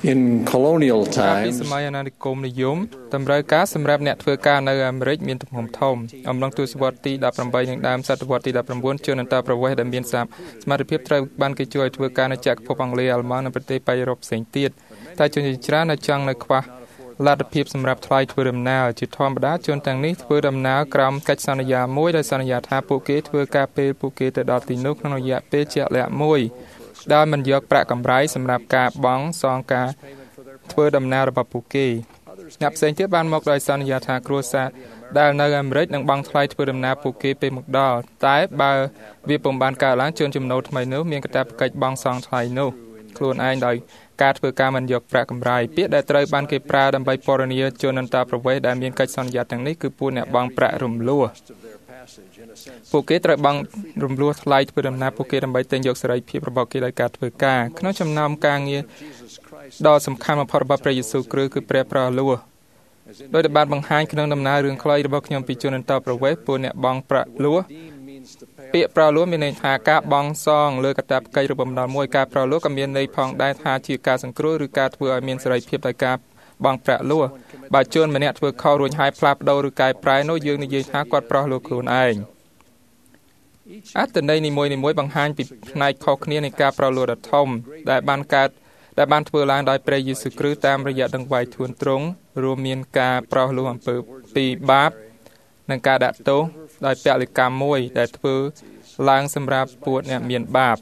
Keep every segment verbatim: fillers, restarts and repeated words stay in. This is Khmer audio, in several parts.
In colonial កាលពី times, សម័យអាណានិគមនិយមតម្រូវការសម្រាប់អ្នកធ្វើការនៅអាមេរិកមានទំហំធំអំឡុងទសវត្សរ៍ទីដប់ប្រាំបីនិងដើមសតវត្សរ៍ទីដប់ប្រាំបួនជនអន្តោប្រវេសន៍ដែលមានសមត្ថភាពត្រូវបានគេជួយឲ្យធ្វើការនៅចក្រភពអង់គ្លេសអាល្លឺម៉ង់និងប្រទេសប៉ែកអឺរ៉ុបផ្សេងទៀតតែជនជាច្រើននៅចង់នៅខ្វះលទ្ធភាពសម្រាប់ថ្លៃធ្វើដំណើរជាធម្មតាជនទាំងនេះធ្វើដំណើរក្រោមកិច្ចសន្យាមួយដោយសន្យាថាពួកគេធ្វើការពេលពួកគេទៅដល់ទីនោះក្នុងរយៈពេលជាក់លាក់មួយដោយមិនយកប្រាក់កម្រៃសម្រាប់ការបង់សងការធ្វើដំណើររបស់ពួកគេអ្នកផ្សេងទៀតបានមកដោយសន្យាថាគ្រួសារដែលនៅអាមេរិកនឹងបង់ថ្លៃធ្វើដំណើរពួកគេពេលមកដល់តែបើវាពុំបានកើតឡើងជនចំណូលថ្មីនោះមានកាតព្វកិច្ចបង់សងថ្លៃនោះខ្លួនឯងដោយការធ្វើការមិនយកប្រាក់កម្រៃពាក្យដែលត្រូវបានគេប្រើដើម្បីពណ៌នាជនអន្តោប្រវេសន៍ដែលមានកិច្ចសន្យាទាំងនេះគឺពួកអ្នកបង់ប្រាក់រំលោះពួកគេត្រូវបង់រំលោះថ្លៃធ្វើដំណើរពួកគេដើម្បីទិញយកសេរីភាពរបស់គេដោយការធ្វើការក្នុងចំណោមការងារដ៏សំខាន់បំផុតរបស់ព្រះយេស៊ូវគ្រីស្ទគឺព្រះប្រលោះដោយដែលបានបង្ហាញក្នុងដំណើររឿងខ្លីរបស់ខ្ញុំពីជនអន្តោប្រវេសន៍ពួកអ្នកបង់ប្រាក់លោះពាក្យប្រលោះមានន័យថាការបង់សងលើកាតព្វកិច្ចរបស់ម្ដងមួយការប្រលោះក៏មានន័យផងដែរថាជាការសង្គ្រោះឬការធ្វើឲ្យមានសេរីភាពដោយការបង់ប្រាក់លោះបើជនម្នាក់ធ្វើខុសរួចហើយផ្លាស់ប្ដូរឬកែប្រែនោះយើងនិយាយថាគាត់ប្រោះលោះខ្លួនឯងអត្ថន័យនីមួយៗបង្ហាញពីផ្នែកខុសគ្នានៃការប្រលោះដ៏ធំដែលបានកើតដែលបានធ្វើឡើងដោយព្រះយេស៊ូវគ្រីស្ទតាមរយៈដង្វាយធួនទ្រង់រួមមានការប្រោះលោះអំពើពីបាបនិងការដាក់ទោសដោយពលិកម្មមួយដែលធ្វើឡើងសម្រាប់ពួកអ្នកមានបាប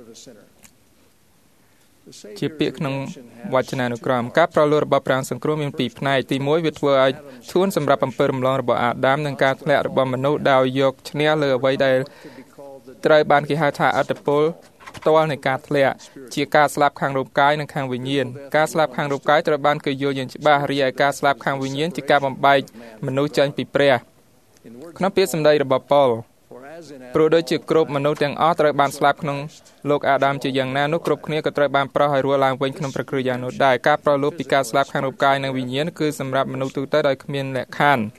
ជាពាក្យក្នុងវចនានុក្រមការប្រលោះរបស់ព្រះអង្គសង្គ្រោះមានពីរផ្នែកទីមួយវាធ្វើឲ្យធួនសម្រាប់អំពើរំលងរបស់អាដាមនិងការធ្លាក់របស់មនុស្សដោយយកឈ្នះលើអ្វីដែលត្រូវបានគេហៅថាអត្តពលផ្ទាល់នៃការធ្លាក់ជាការស្លាប់ខាងរូបកាយនិងខាងវិញ្ញាណការស្លាប់ខាងរូបកាយត្រូវបានគេយល់យ៉ាងច្បាស់រីឯការស្លាប់ខាងវិញ្ញាណជាការបំបែកមនុស្សចេញពីព្រះក្នុងពាក្យសម្ដីរបស់ប៉ុលព្រោះដូចជាគ្រប់មនុស្សទាំងអស់ត្រូវបានស្លាប់ក្នុងលោកអាដាមជាយ៉ាងណានោះគ្រប់គ្នាក៏ត្រូវបានប្រោសឲ្យរស់ឡើងវិញក្នុងព្រះគ្រីស្ទយ៉ាងនោះដែរការប្រោសលោះពីការស្លាប់ខាងរូបកាយនិងវិញ្ញាណគឺសម្រាប់មនុស្សទូទៅដោយគ្មានលក្ខខណ្ឌ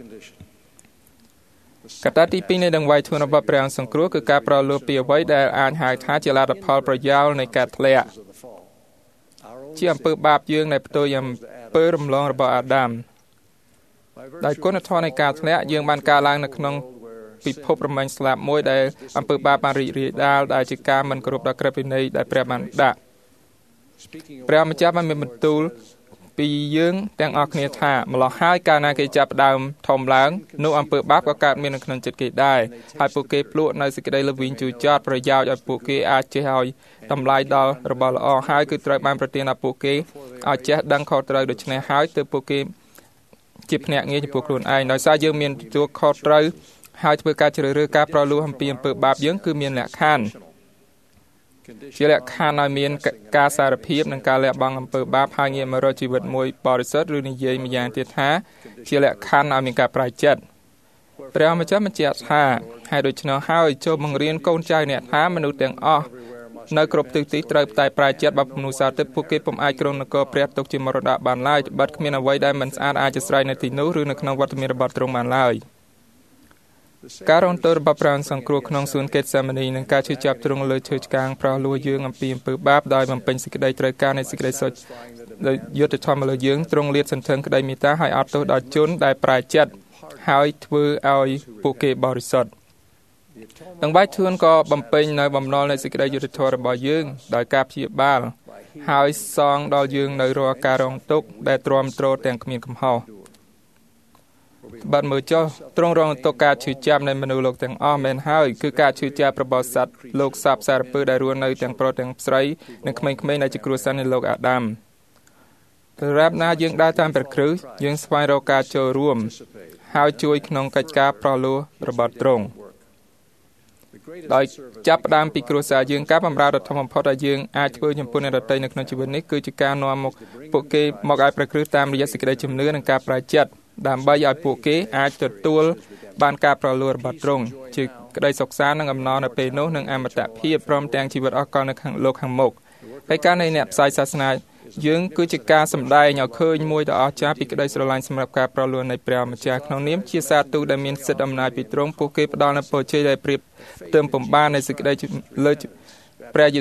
កត្តាទីពីរនៃដង្វាយធួនរបស់ព្រះអង្គសង្គ្រោះគឺការប្រោសលោះពីអ្វីដែលអាចហៅថាជាលទ្ធផលប្រយោលនៃការធ្លាក់ជាអំពើបាបយើងដែលផ្ទុយអំពើរំលងរបស់អាដាមដោយគុណធម៌នៃការធ្លាក់យើងបានកើតឡើងនៅក្នុងពិភពរមែងស្លាប់មួយដែលអំពើបាបបានរីករាលដាលដែលជាការមិនគោរពដល់ក្រឹតវិន័យដែលព្រះបានដាក់ព្រះម្ចាស់បានមានបន្ទូលពីយើងទាំងអស់គ្នាថាម្លោះហើយកាលណាគេចាប់ដើមធំឡើងនោះអំពើបាបក៏កើតមាននៅក្នុងចិត្តគេដែរហើយពួកគេភ្លក់នៅសេចក្តីល្វីងជូរចត់ប្រយោជន៍ឲ្យពួកគេអាចចេះឲ្យតម្លៃដល់របស់ល្អហើយគឺត្រូវបានប្រទានដល់ពួកគេឲ្យចេះដឹងខុសត្រូវដូច្នេះហើយទើបពួកគេជាភ្នាក់ងារចំពោះខ្លួនឯងដោយសារយើងមានទទួលខុសត្រូវហើយធ្វើការជ្រើសរើសការប្រលោះអំពីអំពើបាបយើងគឺមានលក្ខខណ្ឌជាលក្ខខណ្ឌឲ្យមានការសារភាពនិងការលះបង់អំពើបាបហើយងាកមករកជីវិតមួយបរិសុទ្ធឬនិយាយម្យ៉ាងទៀតថាជាលក្ខខណ្ឌឲ្យមានការប្រែចិត្តព្រះម្ចាស់បញ្ជាក់ថាហើយដូច្នោះហើយចូលបង្រៀនកូនចៅអ្នកថាមនុស្សទាំងអស់នៅគ្រប់ទិសទីត្រូវតែប្រែចិត្តបើមនុស្សសត្វទឹកពួកគេពុំអាចគ្រងនគរព្រះទុកជាមរតកបានឡើយបាត់គ្មានអ្វីដែលមិនស្អាតអាចអាស្រ័យនៅទីនោះឬនៅក្នុងវត្តមានរបស់ទ្រង់បានឡើយការរងទោសរបស់ព្រះអង្គសង្គ្រោះក្នុងសួនហ្គេតសេម៉ានីនិងការឈឺចាប់ទ្រង់លើឈើឆ្កាងប្រោសលោះយើងអំពីអំពើបាបដោយបំពេញសេចក្តីត្រូវការនៃសេចក្តីសុចដោយយុត្តិធម៌លើយើងទ្រង់លាតសន្ធឹងក្តីមេត្តាហើយអត់ទោសដល់ជនដែលប្រែចិត្តហើយធ្វើឲ្យពួកគេបរិសុទ្ធដង្វាយធួនក៏បំពេញនៅបំណុលនៃសេចក្តីយុត្តិធម៌របស់យើងដោយការព្យាបាលហើយសងដល់យើងនៅរាល់ការរងទុក្ខដែលទ្រាំទ្រទាំងគ្មានកំហុសបាត់មើលចុះទ្រង់រងទុក្ខការឈឺចាប់នៃមនុស្សលោកទាំងអស់មែនហើយគឺការឈឺចាប់របស់សត្វលោកសពសារពើដែលរស់នៅទាំងប្រុសទាំងស្រីនិងក្មេងៗដែលជាគ្រួសារនៃលោកអាដាមតែរាប់ណាយើងដើរតាមព្រះគ្រីស្ទយើងស្វែងរកការចូលរួមហើយជួយក្នុងកិច្ចការប្រោសលោះរបស់ទ្រង់ដោយចាប់ផ្ដើមពីគ្រួសារយើងការបម្រើដ៏ធំបំផុតដែលយើងអាចធ្វើចំពោះអ្នកដទៃនៅក្នុងជីវិតនេះគឺជាការនាំមកពួកគេមកឲ្យព្រះគ្រីស្ទតាមរយៈសេចក្តីជំនឿនិងការប្រែចិត្តដើម្បីឲ្យពួកគេអាចទទួលបានការប្រលោះរបស់ទ្រង់ជាក្តីសុខសាន្តនិងអំណរនៅពេលនោះនិងអមតភាពព្រមទាំងជីវិតអស់កលនៅខាងលោកខាងមុខហើយការនៃអ្នកផ្សាយសាសនាយើងគឺជាការសម្ដែងឲ្យឃើញមួយដ៏អស្ចារ្យពីក្តីស្រឡាញ់សម្រាប់ការប្រលោះនៃព្រះម្ចាស់ក្នុងនាមជាសាទូដែលមានសិទ្ធិអំណាចពីទ្រង់ពួកគេផ្ដល់នូវពរជ័យដែលប្រៀបផ្ទឹមពំបាននៃសេចក្តីលើព្រះយេស៊ូវ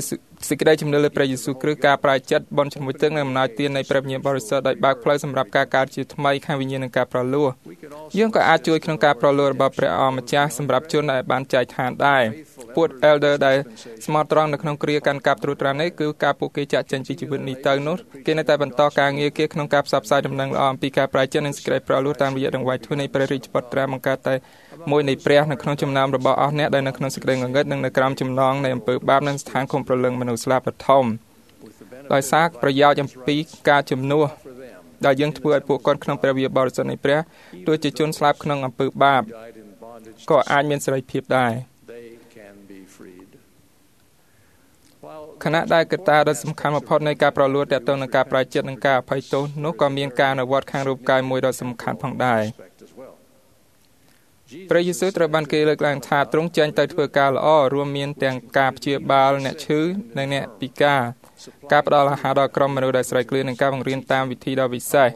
សេចក្តីជំនឿលើព្រះយេស៊ូវគ្រីស្ទការប្រាជ្ញាបន់ជាមួយទឹកនិងអំណាចទាននៃព្រះវិញ្ញាណបរិសុទ្ធដោយបើកផ្លូវសម្រាប់ការកើតជាថ្មីខាងវិញ្ញាណនិងការប្រលួសយើងក៏អាចជួយក្នុងការប្រលួសរបស់ព្រះអម្ចាស់សម្រាប់ជនដែលបានចែកឋានដែរពួក elder ដែលស្មោះត្រង់នៅក្នុងគ្រាកាន់កាប់ត្រួតត្រានេះគឺការពួកគេចាក់ចេញពីជីវិតនេះទៅនោះគេនៅតែបន្តការងារគេក្នុងការផ្សព្វផ្សាយដំណឹងល្អអំពីការប្រាជ្ញានិងសេចក្តីប្រលួសតាមរយៈដង្វាយធ្វើនៃព្រះរាជបុត្រាបង្កើតតែមួយនៃព្រះនៅក្នុងចំណោមរបស់អស់អ្នកដែលនៅក្នុងសេចក្តីងងឹតនិងនៅក្រោមចំណងនៃអំពើបាបនិងស្ថានឃុំព្រលឹងមនុស្សស្លាប់បឋមដោយសារប្រយោជន៍អំពីការជំនួសដែលយើងធ្វើឲ្យពួកគាត់ក្នុងព្រះវិញ្ញាណបរិសុទ្ធនៃព្រះទោះជាជនស្លាប់ក្នុងអំពើបាបក៏អាចមានសេរីភាពដែរខណៈដែលកត្តាដ៏សំខាន់បំផុតនៃការប្រលួសទាក់ទងនឹងការប្រាជ្ញានិងការអភ័យទោសនោះក៏មានការអនុវត្តខាងរូបកាយមួយដ៏សំខាន់ផងដែរព្រះយេស៊ូវត្រូវបានគេលើកឡើងថាទ្រង់ចេញទៅធ្វើការល្អរួមមានទាំងការព្យាបាលអ្នកឈឺនិងអ្នកពិការការផ្ដល់អាហារដល់ក្រុមមនុស្សដែលស្រេកឃ្លាននិងការបង្រៀនតាមវិធីដ៏វិសេស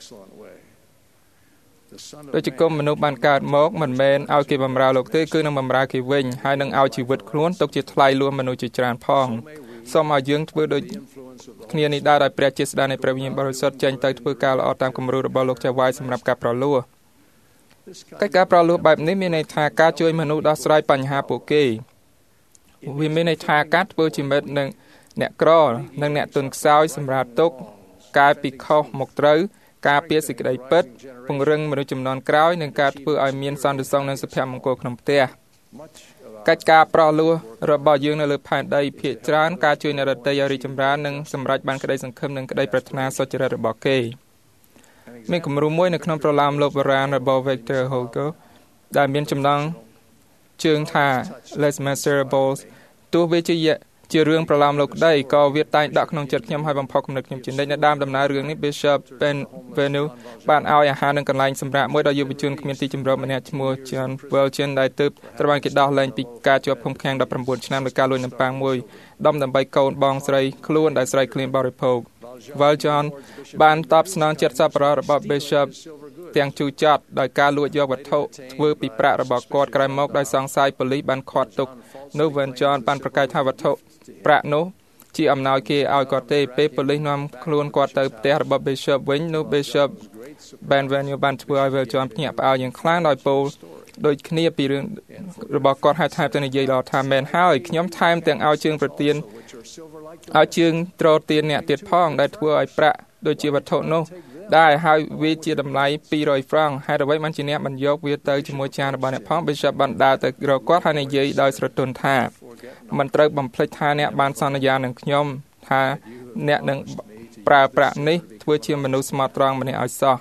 ដូចជាគុំមនុស្សបានកើតមកមិនមែនឲ្យគេបម្រើលោកទេគឺនឹងបម្រើគេវិញហើយនឹងឲ្យជីវិតខ្លួនទុកជាថ្លៃលួមនុស្សជាច្រើនផងសូមឲ្យយើងធ្វើដូចគ្នានេះដែរដោយព្រះជាស្ដេចនៃព្រះវិញ្ញាណបរិសុទ្ធចេញទៅធ្វើការល្អតាមគំរូរបស់លោកចាវាយសម្រាប់ការប្រលួសកិច្ចការប្រលួសបែបនេះមានន័យថាការជួយមនុស្សដោះស្រាយបញ្ហាពួកគេវាមានន័យថាការធ្វើជាមិត្តនឹងអ្នកក្រនិងអ្នកទុនខ្សោយសម្រាប់ទុកការពីខុសមកត្រូវការពារសេចក្តីពិតពង្រឹងមនុស្សជំនាន់ក្រោយនិងការធ្វើឲ្យមានសន្តិសុខនិងសុភមង្គលក្នុងផ្ទះកិច្ចការប្រលួសរបស់យើងនៅលើផែនដីភាគច្រើនការជួយអ្នកដទៃឲ្យរីកចម្រើននិងសម្រេចបានក្តីសង្ឃឹមនិងក្តីប្រាថ្នាសុចរិតរបស់គេមានគំរូមួយនៅក្នុងប្រឡាមលោកបុរាណរបស់ Victor Hugo ដែលមានចំណងជើងថា Les Miserables ទោះវាជាជារឿងប្រឡាមលោកក្តីក៏វាតែងដាក់ក្នុងចិត្តខ្ញុំឲ្យបំផុសគំនិតខ្ញុំជានិច្ចនៅដើមដំណើររឿងនេះ Bishop Benvenue បានឲ្យអាហារនិងកន្លែងសម្រាប់មួយដល់យុវជនគ្មានទីជម្រកម្នាក់ឈ្មោះ John Welchen ដែលទើបត្រូវបានគេដោះលែងពីការជាប់ឃុំឃាំងដប់ប្រាំបួនឆ្នាំដោយការលួចនំប៉័ងមួយដុំដើម្បីកូនបងស្រីខ្លួនដែលស្រែកឃ្លានបរិភោគ Welchen បានតបស្នងចិត្តសប្បុរសរបស់ Bishop ទាំងជូរចត់ដោយការលួចយកវត្ថុធ្វើពីប្រាក់របស់គាត់ក្រោយមកដោយសង្ស័យប៉ូលីសបានឃាត់ទុកនោះ Welchen បានប្រកាសថាវត្ថុប្រាក់នោះជាអំណោយគេឲ្យគាត់ទេពេលប៉ូលីសនាំខ្លួនគាត់ទៅផ្ទះរបស់ Bishop វិញនោះ Bishop Benvenue បានធ្វើឲ្យ Welchen ភ្ញាក់ផ្អើលយ៉ាងខ្លាំងដោយពោលដូចគ្នាពីរឿងរបស់គាត់ហើយថែមទាំងនិយាយដល់ថាមែនហើយខ្ញុំថែមទាំងឲ្យជើងប្រទានឲ្យជើងត្រទានអ្នកទៀតផងដែលធ្វើឲ្យប្រាក់ដូចជាវត្ថុនោះដែរហើយវាជាតម្លៃពីររយហ្វ្រង់ហេតុអ្វីបានជាអ្នកបានយកវាទៅជាមួយចានរបស់អ្នកផង Bishop បានដើរទៅរកគាត់ហើយនិយាយដោយស្រទន់ថាមិនត្រូវបំភ្លេចថាអ្នកបានសន្យានឹងខ្ញុំថាអ្នកនឹងប្រើប្រាក់នេះធ្វើជាមនុស្សស្មោះត្រង់ម្នាក់ឲ្យសោះ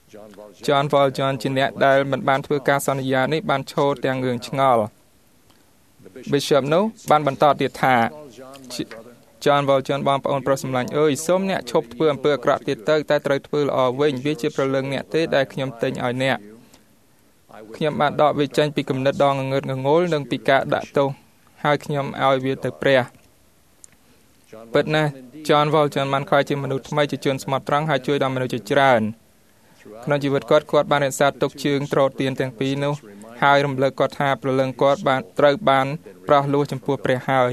John Welchen ជាអ្នកដែលមិនបានធ្វើការសន្យានេះបានឈរទាំងរឿងឆ្ងល់ Bishop នោះបានបន្តទៀតថា John Welchen បងប្អូនប្រុសសម្លាញ់អើយសូមអ្នកឈប់ធ្វើអំពើអាក្រក់ទៀតទៅតែត្រូវធ្វើល្អវិញវាជាប្រលឹងអ្នកទេដែលខ្ញុំទិញឲ្យអ្នកខ្ញុំបានដកវាចេញពីគំនិតដ៏ងងឹតងងល់និងពីការដាក់ទោសហើយខ្ញុំឲ្យវាទៅព្រះពិតណាស់ John Welchen បានក្លាយជាមនុស្សថ្មីជាជនស្មោះត្រង់ហើយជួយដល់មនុស្សជាច្រើនក្នុងជីវិតគាត់គាត់បានរក្សាទុកជើងត្រទានទាំងពីរនោះហើយរំលឹកគាត់ថាព្រលឹងគាត់បានត្រូវបានប្រោះលោះចំពោះព្រះហើយ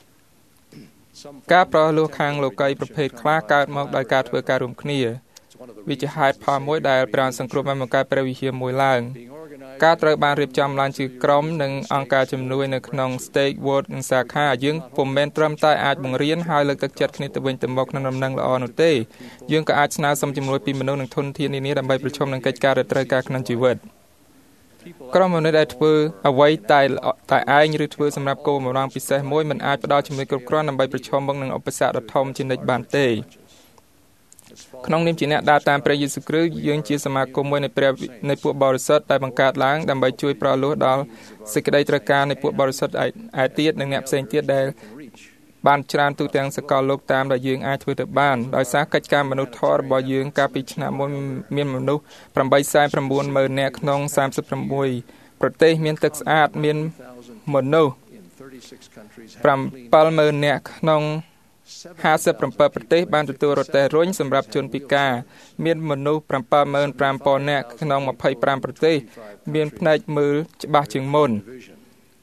ការប្រោះលោះខាងលោកីប្រភេទខ្លះកើតមកដោយការធ្វើការរួមគ្នាវាជាហេតុផលមួយដែលព្រះសង្គ្រោះបានបង្កើតព្រះវិហារមួយឡើងការត្រូវបានរៀបចំឡើងជាក្រុមនិងអង្គការជំនួយនៅក្នុង Stake Word និងសាខាយើងពុំមែនត្រឹមតែអាចបង្រៀនហើយលើកទឹកចិត្តគ្នាទៅវិញទៅមកក្នុងដំណឹងល្អនោះទេយើងក៏អាចស្នើសុំជំនួយពីមនុស្សនិងធនធាននានាដើម្បីប្រឈមនឹងកិច្ចការដែលត្រូវការក្នុងជីវិតក្រុមមនុស្សដែលធ្វើអ្វីតែតែឯងឬធ្វើសម្រាប់គោលបំណងពិសេសមួយមិនអាចផ្ដល់ជំនួយគ្រប់គ្រាន់ដើម្បីប្រឈមមុខនឹងឧបសគ្គដ៏ធំជានិច្ចបានទេក្នុងនាមជាអ្នកដើរតាមព្រះយេស៊ូវគ្រីស្ទយើងជាសមាគមមួយនៃព្រះនៃពួកបរិសុទ្ធដែលបង្កើតឡើងដើម្បីជួយប្រលួសដល់សេចក្តីត្រូវការនៃពួកបរិសុទ្ធឯទៀតនិងអ្នកផ្សេងទៀតដែលបានច្រើនទូទាំងសកលលោកតាមដែលយើងអាចធ្វើទៅបានដោយសារកិច្ចការមនុស្សធម៌របស់យើងកាលពីឆ្នាំមុនមានមនុស្សប្រាំបីសែនប្រាំបួនម៉ឺននាក់ក្នុងសាមសិបប្រាំមួយប្រទេសមានទឹកស្អាតមានមនុស្សប្រាំពីរម៉ឺននាក់ក្នុងហាសិបប្រាំពីរប្រទេសបានទទួលរទេះរុញសម្រាប់ជនពិការមានមនុស្សប្រាំពីរម៉ឺនប្រាំពាន់នាក់ក្នុងម្ភៃប្រាំប្រទេសមានភ្នែកមើលច្បាស់ជាងមុន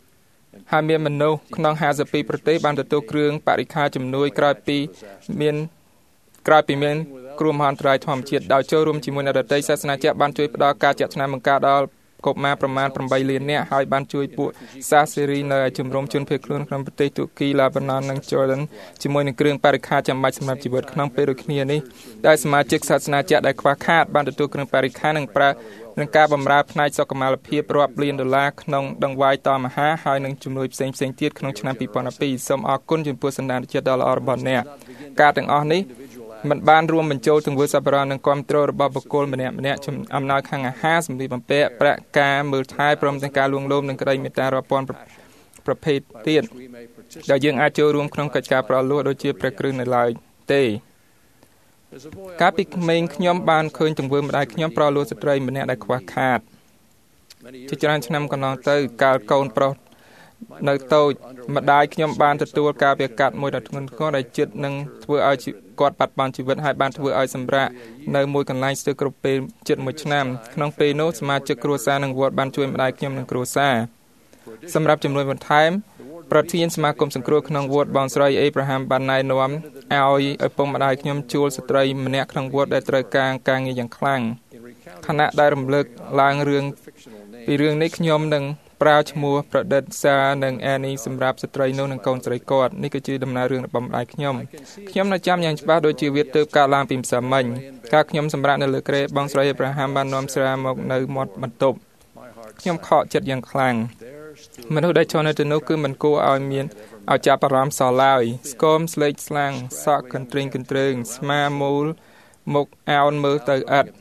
ហើយមានមនុស្សក្នុងห้าสิบពីរប្រទេសបានទទួលគ្រឿងបរិក្ខារជំនួយក្រោយពីមានក្រោយពីមានគ្រោះមហន្តរាយធម្មជាតិដោយចូលរួមជាមួយអ្នកដទៃសាសនាចាស់បានជួយផ្ដល់ការចាត់ឆ្នាំបង្ការដល់កុមារប្រមាណeightលាននាក់ហើយបានជួយពួកសាសសេរីនៅជំរំជនភៀសខ្លួនក្នុងប្រទេសទូគីឡាបាណននិង Jordan ជាមួយនឹងគ្រឿងបរិក្ខារចាំបាច់សម្រាប់ជីវិតក្នុងពេលដូចគ្នានេះដែលសមាជិកសាសនាចាស់ដែលខ្វះខាតបានទទួលគ្រឿងបរិក្ខារនិងប្រើនឹងការបម្រើផ្នែកសុខុមាលភាពរាប់លានដុល្លារក្នុងដង្វាយតមហាហើយនឹងជំនួយផ្សេងៗទៀតក្នុងឆ្នាំtwo thousand twelveសូមអរគុណចំពោះសន្តានចិត្តដ៏ល្អរបស់អ្នកការទាំងអស់នេះមិនបានរួមបញ្ចូលទង្វើសប្បុរសនិងគាំទ្ររបស់បុគ្គលម្នាក់ម្នាក់អំណោយខាងអាហារសម្ភារបំពាក់ប្រាក់ការមើលថែព្រមទាំងការលួងលោមនិងក្តីមេត្តារាប់ពាន់ប្រភេទទៀតដែលយើងអាចចូលរួមក្នុងកិច្ចការប្រលួសដូចជាព្រះគ្រីស្ទនៅឡើយទេកាលពីក្មេងខ្ញុំបានឃើញទង្វើម្ដាយខ្ញុំប្រលួសស្ត្រីម្នាក់ដែលខ្វះខាតជាច្រើនឆ្នាំកន្លងទៅកាលកូនប្រុសនៅតូចម្ដាយខ្ញុំបានទទួលការវាកាត់មួយដ៏ធ្ងន់ធ្ងរដែលជិតនឹងធ្វើឲ្យគាត់បាត់បង់ជីវិតហើយបានធ្វើឲ្យសម្រាកនៅមួយកន្លែងស្ទើរគ្រប់ពេលជិតមួយឆ្នាំក្នុងពេលនោះសមាជិកគ្រួសារនិងវត្តបានជួយម្ដាយខ្ញុំនិងគ្រួសារសម្រាប់ជំនួយបន្ថែមប្រធានសមាគមសង្គ្រោះក្នុងវត្តបងស្រីអេប្រាហាំបានណែនាំឲ្យឪពុកម្ដាយខ្ញុំជួលស្ត្រីម្នាក់ក្នុងវត្តដែលត្រូវការការងារយ៉ាងខ្លាំងខណៈដែលរំលឹកឡើងរឿងពីរឿងនេះខ្ញុំនឹងប្រើឈ្មោះប្រឌិតសានិងអានីសម្រាប់ស្ត្រីនោះនិងកូនស្រីគាត់នេះគឺជាដំណើររឿងរបស់ម្ដាយខ្ញុំខ្ញុំនៅចាំយ៉ាងច្បាស់ដូចជាវាទើបកើតឡើងពីម្សិលមិញកាលខ្ញុំសម្រាប់នៅលើគ្រែបងស្រីអេប្រាហាំបាននាំស្រាមកនៅមាត់បន្ទប់ខ្ញុំខកចិត្តយ៉ាងខ្លាំងមនុស្សដែលចូលនៅទីនោះគឺមិនគួរឲ្យមានឲ្យចាប់អារម្មណ៍សោះឡើយស្គមស្លេកស្លាំងសក់កន្ទ្រីងកន្ទ្រើងស្មាមូលមុខអោនមើលទៅឥត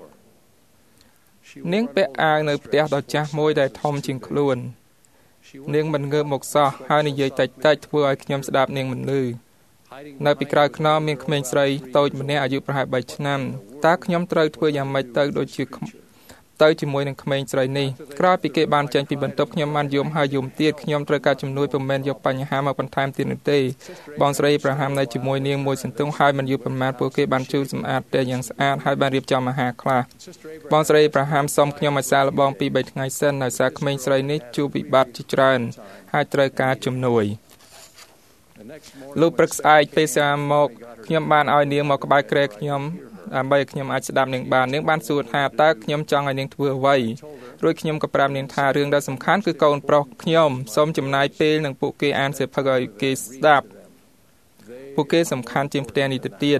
នាងពាក់អាវនៅផ្ទះដ៏ចាស់មួយដែលធំជាងខ្លួននាងមិនងើបមកសោះហើយនិយាយតិចតិចធ្វើឲ្យខ្ញុំស្ដាប់នាងមិនឮនៅពីក្រោយខ្នងមានក្មេងស្រីតូចម្នាក់អាយុប្រហែលthreeឆ្នាំតើខ្ញុំត្រូវធ្វើយ៉ាងម៉េចទៅដូចជាទៅជាមួយនឹងក្មេងស្រីនេះក្រោយពីគេបានចេញពីបន្ទប់ខ្ញុំបានយំហើយយំទៀតខ្ញុំត្រូវការជំនួយពុំមែនយកបញ្ហាមកបន្ថែមទៀតនោះទេបងស្រីប្រាហាំនៅជាមួយនាងមួយសន្ទងហើយមិនយូរប៉ុន្មានពួកគេបានជូតសម្អាតផ្ទះយ៉ាងស្អាតហើយបានរៀបចំអាហារខ្លះបងស្រីប្រាហាំសុំខ្ញុំឲ្យសាកល្បងពីរបីថ្ងៃសិនដោយសារក្មេងស្រីនេះជួបវិបត្តិជាច្រើនហើយត្រូវការជំនួយលុះព្រឹកស្អែកពេលស្រាមកខ្ញុំបានឲ្យនាងមកក្បែរគ្រែខ្ញុំដើម្បីឲ្យខ្ញុំអាចស្ដាប់នាងបាននាងបានសួរថាតើខ្ញុំចង់ឲ្យនាងធ្វើអ្វីរួចខ្ញុំក៏ប្រាប់នាងថារឿងដែលសំខាន់គឺកូនប្រុសខ្ញុំសូមចំណាយពេលនឹងពួកគេអានសៀវភៅឲ្យគេស្ដាប់ពួកគេសំខាន់ជាងផ្ទះនេះទៅទៀត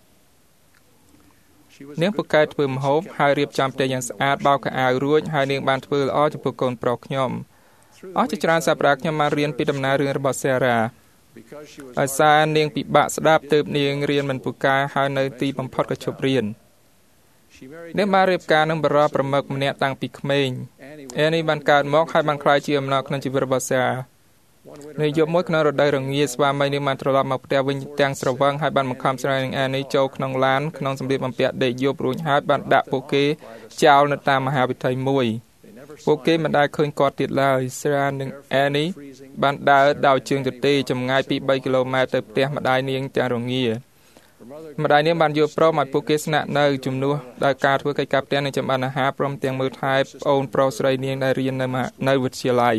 នាងពូកែធ្វើម្ហូបហើយរៀបចំផ្ទះយ៉ាងស្អាតបោកខោអាវរួចហើយនាងបានធ្វើល្អចំពោះកូនប្រុសខ្ញុំអស់ជាច្រើនសប្តាហ៍ខ្ញុំបានរៀនពីដំណើររឿងរបស់សេរ៉ាដោយសារនាងពិបាកស្ដាប់ទើបនាងរៀនមិនពូកែហើយនៅទីបំផុតក៏ឈប់រៀននាងបានរៀបការនឹងបរិបប្រមឹកម្នាក់តាំងពីក្មេងអេនីបានកើតមកហើយបានក្លាយជាអំណរក្នុងជីវិតរបស់សេរ៉ានៅយប់មួយក្នុងរដូវរងាស្វាមីនាងបានត្រឡប់មកផ្ទះវិញទាំងស្រវឹងហើយបានបង្ខំស្រីនិងអានីចូលក្នុងឡានក្នុងសម្លៀកបំពាក់ដេកយប់រួចហើយបានដាក់ពួកគេចោលនៅតាមមហាវិថីមួយពួកគេមិនដែលឃើញគាត់ទៀតឡើយសេរ៉ានិងអានីបានដើរដោយជើងទទេចម្ងាយពីthreeគីឡូម៉ែត្រទៅផ្ទះម្ដាយនាងទាំងរងាម្ដាយនាងបានយល់ព្រមឲ្យពួកគេស្នាក់នៅជំនួសដោយការធ្វើកិច្ចការផ្ទះនិងចម្អិនអាហារព្រមទាំងមើលថែប្អូនប្រុសស្រីនាងដែលរៀននៅនៅវិទ្យាល័យ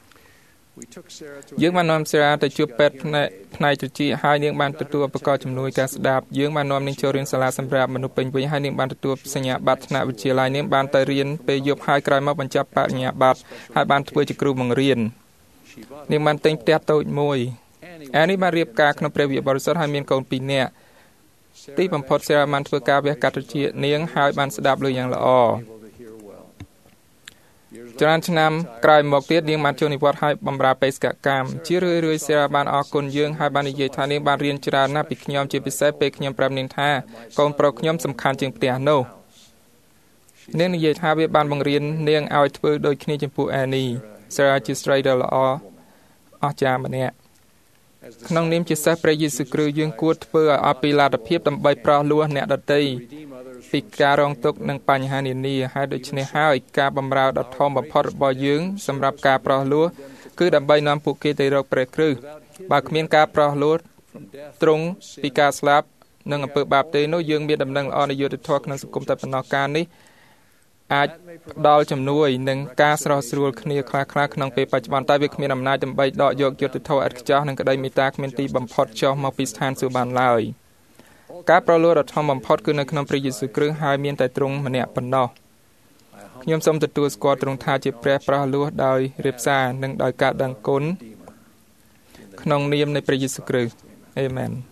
យើងបាននាំសេរ៉ាទៅជួបពេទ្យផ្នែកផ្នែកត្រចៀកហើយនាងបានទទួលឧបករណ៍ជំនួយការស្ដាប់យើងបាននាំនាងចូលរៀនសាលាសម្រាប់មនុស្សពេញវ័យហើយនាងបានទទួលសញ្ញាបត្រថ្នាក់វិទ្យាល័យនាងបានទៅរៀនពេលយប់ហើយក្រោយមកបញ្ចប់បរិញ្ញាបត្រហើយបានធ្វើជាគ្រូបង្រៀននាងបានទិញផ្ទះតូចមួយអានេះបានរៀបការក្នុងព្រះវិហារបរិសុទ្ធហើយមានកូនពីរនាក់ទីបំផុតសេរ៉ាបានធ្វើការវះកាត់ត្រចៀកនាងហើយបានស្ដាប់ឮយ៉ាងល្អច្រើនឆ្នាំក្រោយមកទៀតនាងបានចូលនិវត្តន៍ហើយបម្រើបេសកកម្មជារឿយរឿយសេរ៉ាបានអរគុណយើងហើយបាននិយាយថានាងបានរៀនច្រើនណាស់ពីខ្ញុំជាពិសេសពេលខ្ញុំប្រាប់នាងថាកូនប្រុសខ្ញុំសំខាន់ជាងផ្ទះនោះនាងនិយាយថាវាបានបង្រៀននាងឲ្យធ្វើដូចគ្នាចំពោះអានីសេរ៉ាជាស្រីដ៏ល្អអស្ចារ្យម្នាក់ក្នុងនាមជាសិស្សព្រះយេស៊ូវគ្រីស្ទយើងគួរធ្វើឲ្យអស់ពីលទ្ធភាពដើម្បីប្រោសលួសអ្នកដទៃពីការរងទុក្ខនិងបញ្ហានានាហើយដូច្នេះហើយការបម្រើដ៏ធំបំផុតរបស់យើងសម្រាប់ការប្រោសលួសគឺដើម្បីនាំពួកគេទៅរកព្រះគ្រីស្ទបើគ្មានការប្រោសលួសត្រង់ពីការស្លាប់និងអំពើបាបទេនោះយើងមានដំណឹងល្អនៃយុត្តិធម៌ក្នុងសង្គមតែប៉ុណ្ណោះការនេះអាចផ្ដល់ជំនួយនិងការស្រោះស្រួលគ្នាខ្លះៗក្នុងពេលបច្ចុប្បន្នតែវាគ្មានអំណាចដើម្បីដកយកយុត្តិធម៌ឥតខ្ចោះនិងក្តីមេត្តាគ្មានទីបំផុតចុះមកពីស្ថានសួគ៌បានឡើយការប្រលួតដ៏ធំបំផុតគឺនៅក្នុងព្រះយេស៊ូវគ្រីស្ទហើយមានតែទ្រង់ម្នាក់ប៉ុណ្ណោះខ្ញុំសូមទទួលស្គាល់ទ្រង់ថាជាព្រះប្រោះលោះដោយរាបសារនិងដោយការដឹងគុណក្នុងនាមនៃព្រះយេស៊ូវគ្រីស្ទអេមែន